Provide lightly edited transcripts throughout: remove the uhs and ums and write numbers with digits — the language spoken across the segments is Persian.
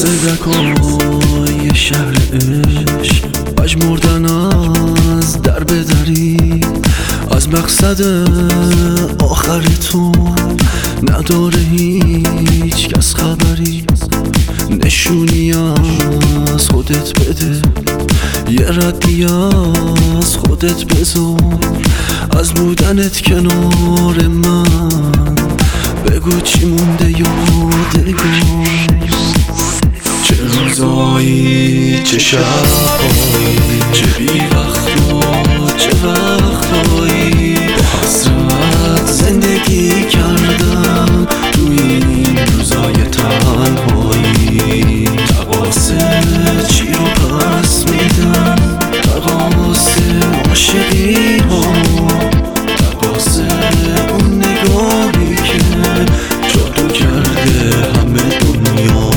عردکای شهر عشق مجموردن از در بدری، از مقصد آخر تو نداره هیچ کس خبری. نشونی از خودت بده، یه ردی از خودت بذار، از بودنت کنار من بگو چی مونده یادگار. چه روزایی، چه شبایی، چه بی وقتا، چه وقتایی با حسرت زندگی کردم تو این روزای تنهایی. تقاصه چی رو پس میدم، تقاصه عاشقی ها، تقاصه اون نگاهی که جادو کرده همه دنیا.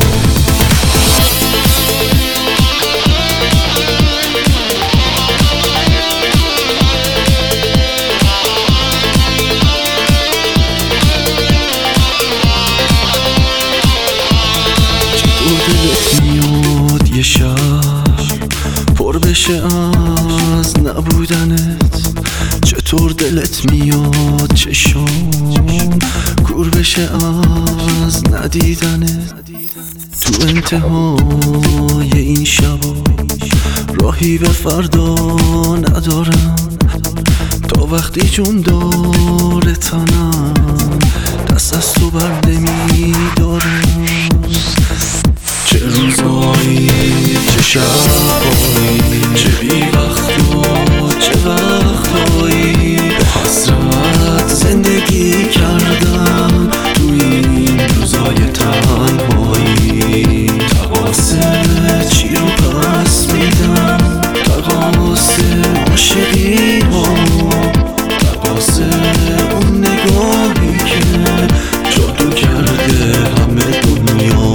دلت میاد یه شب پر بشه از نبودنت، چطور دلت میاد چشام کور بشه از ندیدنت. تو انتهای این شبا راهی به فردا ندارم، تا وقتی جون داره تنم دست از تو بر نمیدارم. چه روزایی، چه شبایی، چه بی وقتا، چه وقتایی با حسرت زندگی کردم تو این روزای تنهایی. تقاصه چی رو پس میدم، تقاصه عاشقی ها، تقاصه اون نگاهی که جادو کرده همه دنیا.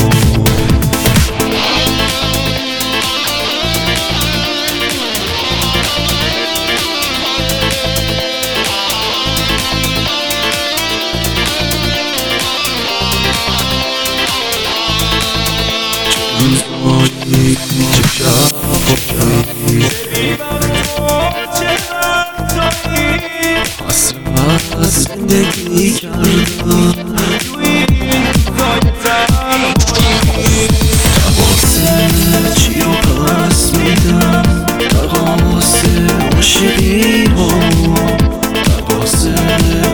روزایی، چه شبایی، حسرت زندگی کردم تقاصه چی رو پس میدم، تقاصه عاشقی ها، تقاصه